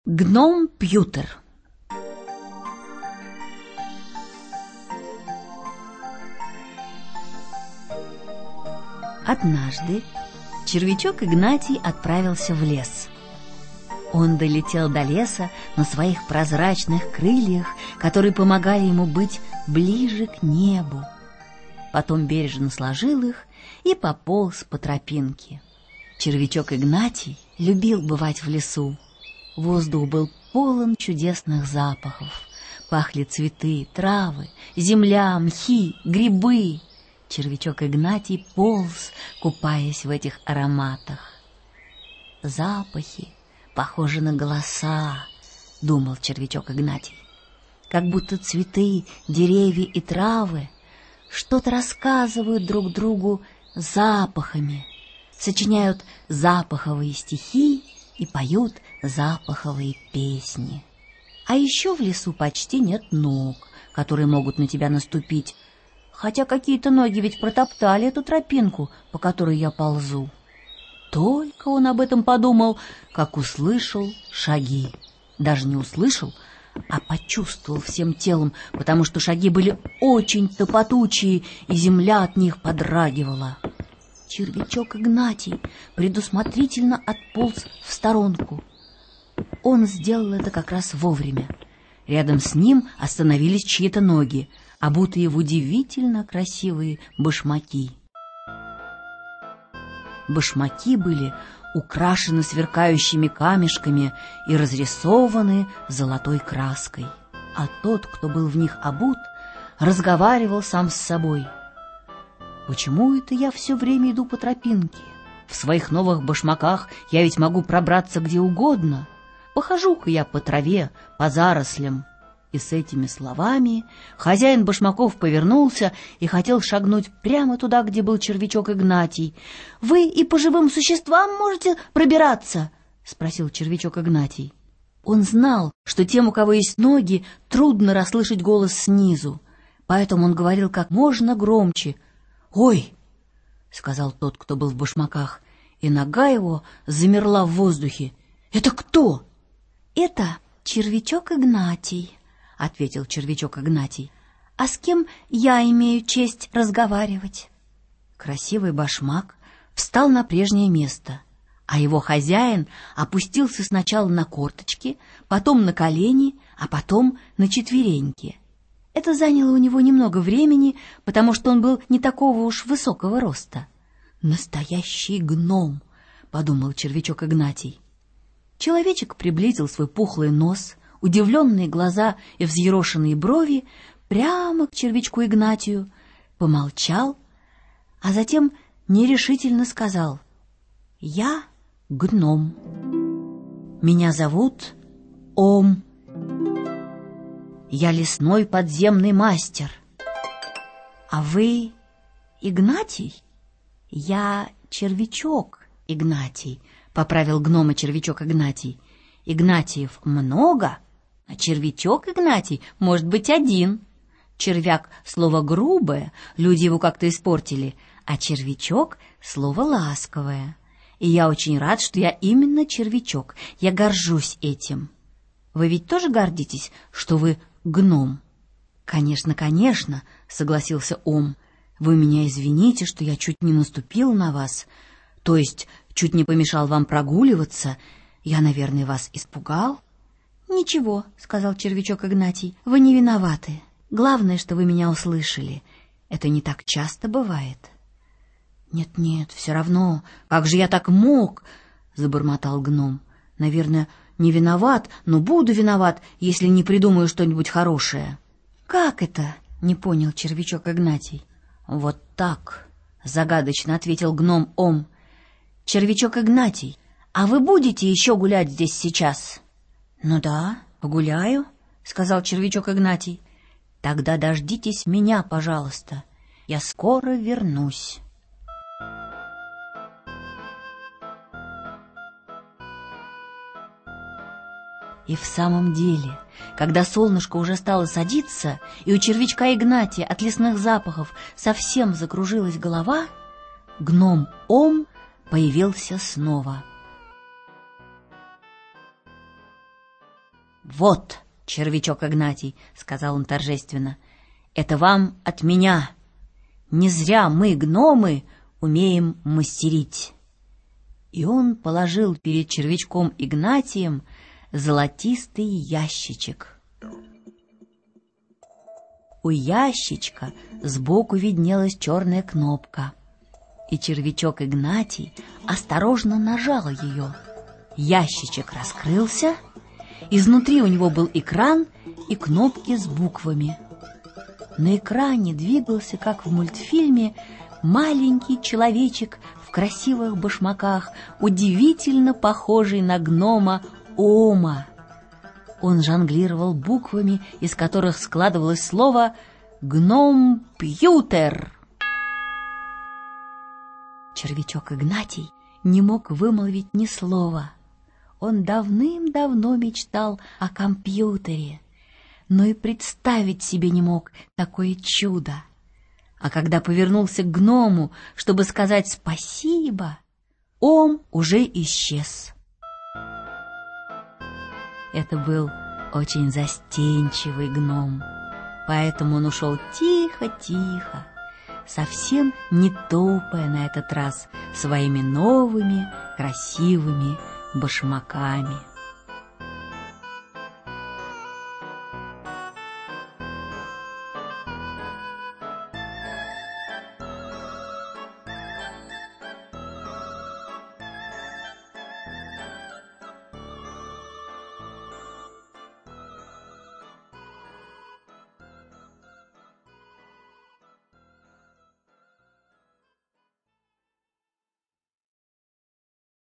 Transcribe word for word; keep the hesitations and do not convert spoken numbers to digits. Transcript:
Гном Пьютер. Однажды червячок Игнатий отправился в лес. Он долетел до леса на своих прозрачных крыльях, которые помогали ему быть ближе к небу. Потом бережно сложил их и пополз по тропинке. Червячок Игнатий любил бывать в лесу. Воздух был полон чудесных запахов. Пахли цветы, травы, земля, мхи, грибы. Червячок Игнатий полз, купаясь в этих ароматах. Запахи похожи на голоса, думал червячок Игнатий. Как будто цветы, деревья и травы что-то рассказывают друг другу запахами, сочиняют запаховые стихи и поют запаховые песни. А еще в лесу почти нет ног, которые могут на тебя наступить, хотя какие-то ноги ведь протоптали эту тропинку, по которой я ползу. Только он об этом подумал, как услышал шаги. Даже не услышал, а почувствовал всем телом, потому что шаги были очень топотучие, и земля от них подрагивала. Червячок Игнатий предусмотрительно отполз в сторонку. Он сделал это как раз вовремя. Рядом с ним остановились чьи-то ноги, обутые в удивительно красивые башмаки. Башмаки были украшены сверкающими камешками и разрисованы золотой краской. А тот, кто был в них обут, разговаривал сам с собой. «Почему это я все время иду по тропинке? В своих новых башмаках я ведь могу пробраться где угодно. Похожу-ка я по траве, по зарослям». И с этими словами хозяин башмаков повернулся и хотел шагнуть прямо туда, где был червячок Игнатий. «Вы и по живым существам можете пробираться?» — спросил червячок Игнатий. Он знал, что тем, у кого есть ноги, трудно расслышать голос снизу, поэтому он говорил как можно громче. «Ой!» — сказал тот, кто был в башмаках, и нога его замерла в воздухе. «Это кто?» «Это червячок Игнатий», — ответил червячок Игнатий. «А с кем я имею честь разговаривать?» Красивый башмак встал на прежнее место, а его хозяин опустился сначала на корточки, потом на колени, а потом на четвереньки. Это заняло у него немного времени, потому что он был не такого уж высокого роста. «Настоящий гном», — подумал червячок Игнатий. Человечек приблизил свой пухлый нос, удивленные глаза и взъерошенные брови прямо к червячку Игнатию, помолчал, а затем нерешительно сказал: «Я гном. Меня зовут Ом. Я лесной подземный мастер. А вы Игнатий?» «Я червячок Игнатий», — поправил гнома червячок Игнатий. «Игнатиев много, а червячок Игнатий может быть один. Червяк — слово грубое, люди его как-то испортили, а червячок — слово ласковое. И я очень рад, что я именно червячок, я горжусь этим. Вы ведь тоже гордитесь, что вы гном?» «Конечно, конечно», — согласился Ом. «Вы меня извините, что я чуть не наступил на вас, то есть чуть не помешал вам прогуливаться. Я, наверное, вас испугал?» «Ничего», — сказал червячок Игнатий, — «вы не виноваты. Главное, что вы меня услышали. Это не так часто бывает». «Нет-нет, все равно. Как же я так мог?» — забормотал гном. «Наверное, не виноват, но буду виноват, если не придумаю что-нибудь хорошее». «Как это?» — не понял червячок Игнатий. «Вот так», — загадочно ответил гном Ом. «Червячок Игнатий, а вы будете еще гулять здесь сейчас?» «Ну да, погуляю», — сказал червячок Игнатий. «Тогда дождитесь меня, пожалуйста. Я скоро вернусь». И в самом деле, когда солнышко уже стало садиться, и у червячка Игнатия от лесных запахов совсем закружилась голова, гном Ом появился снова. «Вот, червячок Игнатий», — сказал он торжественно, — «это вам от меня. Не зря мы, гномы, умеем мастерить». И он положил перед червячком Игнатием золотистый ящичек. У ящичка сбоку виднелась черная кнопка, и червячок Игнатий осторожно нажал ее. Ящичек раскрылся, изнутри у него был экран и кнопки с буквами. На экране двигался, как в мультфильме, маленький человечек в красивых башмаках, удивительно похожий на гнома Ома. Он жонглировал буквами, из которых складывалось слово «гном-пьютер». Червячок Игнатий не мог вымолвить ни слова. Он давным-давно мечтал о компьютере, но и представить себе не мог такое чудо. А когда повернулся к гному, чтобы сказать спасибо, Ом уже исчез. Это был очень застенчивый гном, поэтому он ушел тихо-тихо, совсем не топая на этот раз своими новыми красивыми башмаками.